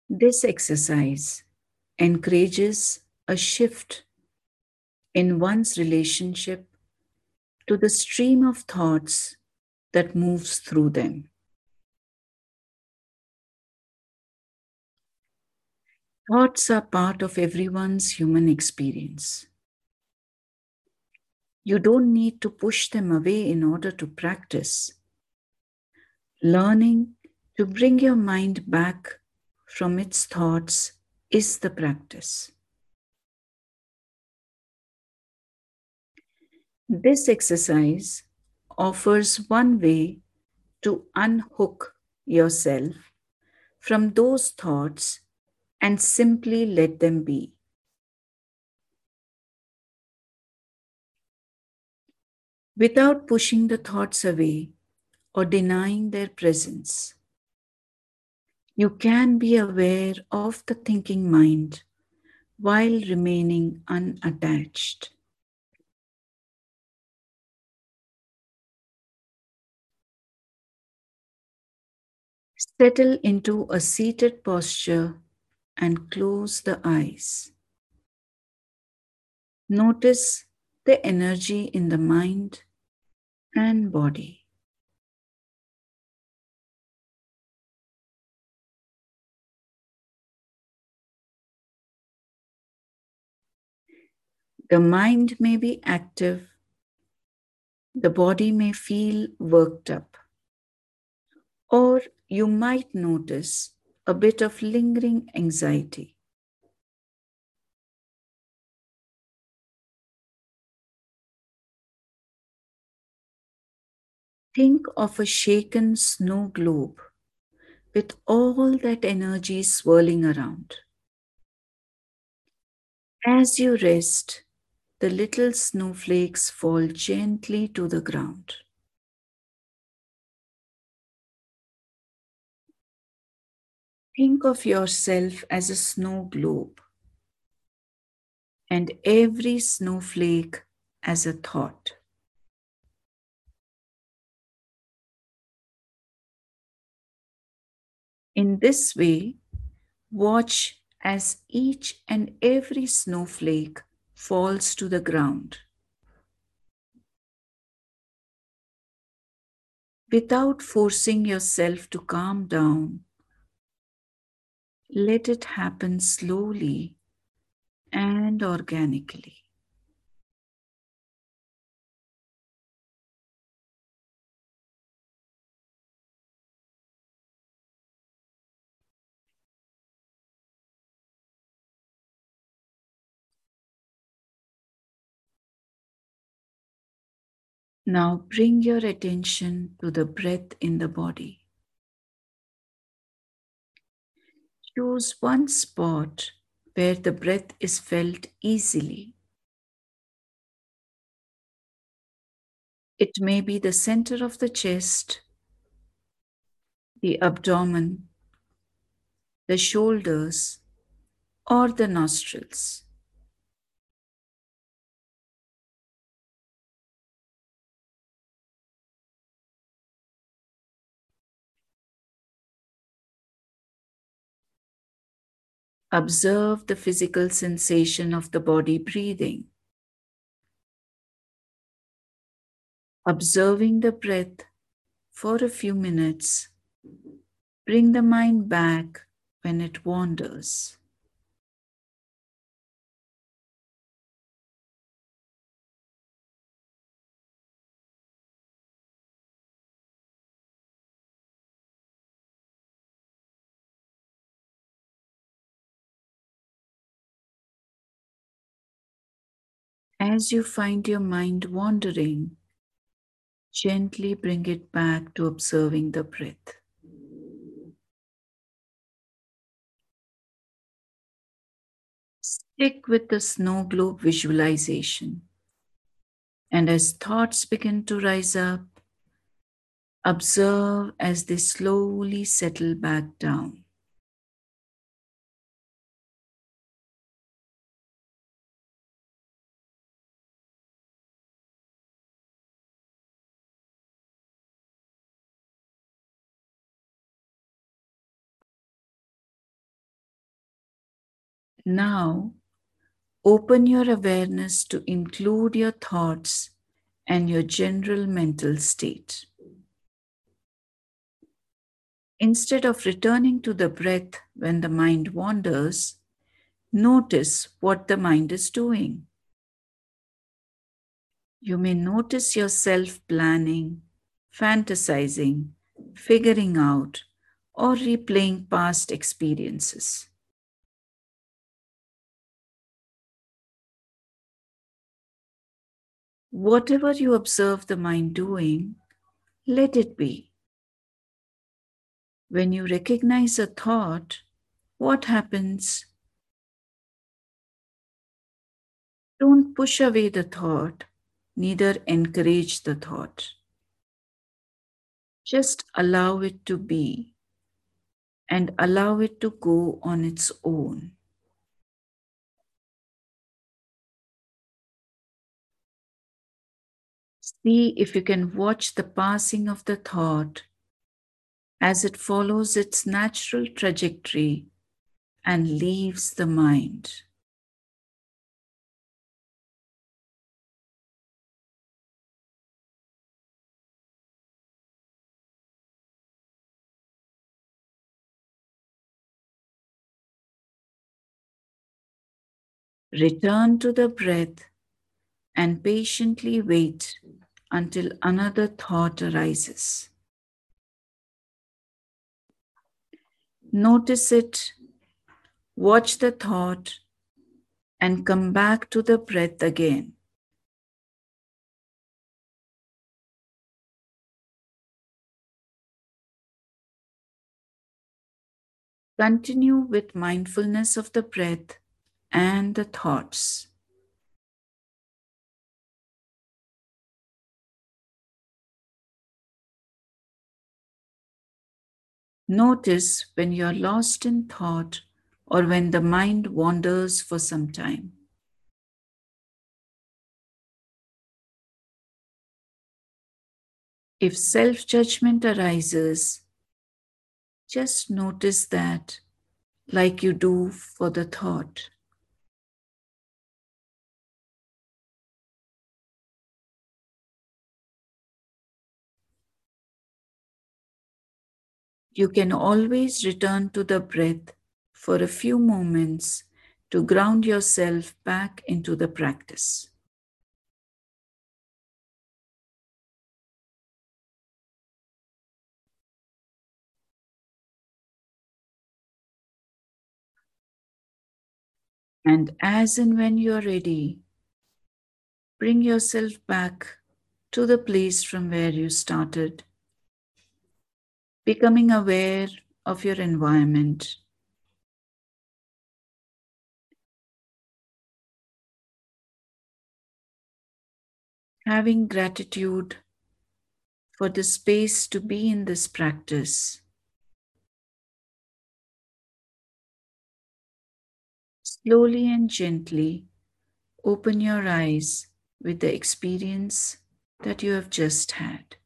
This exercise encourages a shift in one's relationship to the stream of thoughts that moves through them. Thoughts are part of everyone's human experience. You don't need to push them away in order to practice. Learning to bring your mind back from its thoughts is the practice. This exercise offers one way to unhook yourself from those thoughts and simply let them be. Without pushing the thoughts away or denying their presence. You can be aware of the thinking mind while remaining unattached. Settle into a seated posture and close the eyes. Notice the energy in the mind and body. The mind may be active, the body may feel worked up, or you might notice a bit of lingering anxiety. Think of a shaken snow globe with all that energy swirling around. As you rest, the little snowflakes fall gently to the ground. Think of yourself as a snow globe and every snowflake as a thought. In this way, watch as each and every snowflake falls to the ground. Without forcing yourself to calm down, let it happen slowly and organically. Now bring your attention to the breath in the body. Choose one spot where the breath is felt easily. It may be the center of the chest, the abdomen, the shoulders, or the nostrils. Observe the physical sensation of the body breathing. Observing the breath for a few minutes, bring the mind back when it wanders. As you find your mind wandering, gently bring it back to observing the breath. Stick with the snow globe visualization. And as thoughts begin to rise up, observe as they slowly settle back down. Now, open your awareness to include your thoughts and your general mental state. Instead of returning to the breath when the mind wanders, notice what the mind is doing. You may notice yourself planning, fantasizing, figuring out, or replaying past experiences. Whatever you observe the mind doing, let it be. When you recognize a thought, what happens? Don't push away the thought, neither encourage the thought. Just allow it to be and allow it to go on its own. See if you can watch the passing of the thought as it follows its natural trajectory and leaves the mind. Return to the breath and patiently wait until another thought arises. Notice it, watch the thought, and come back to the breath again. Continue with mindfulness of the breath and the thoughts. Notice when you're lost in thought or when the mind wanders for some time. If self judgment arises, just notice that like you do for the thought. You can always return to the breath for a few moments to ground yourself back into the practice. And as and when you're ready, bring yourself back to the place from where you started, becoming aware of your environment, having gratitude for the space to be in this practice. Slowly and gently open your eyes with the experience that you have just had.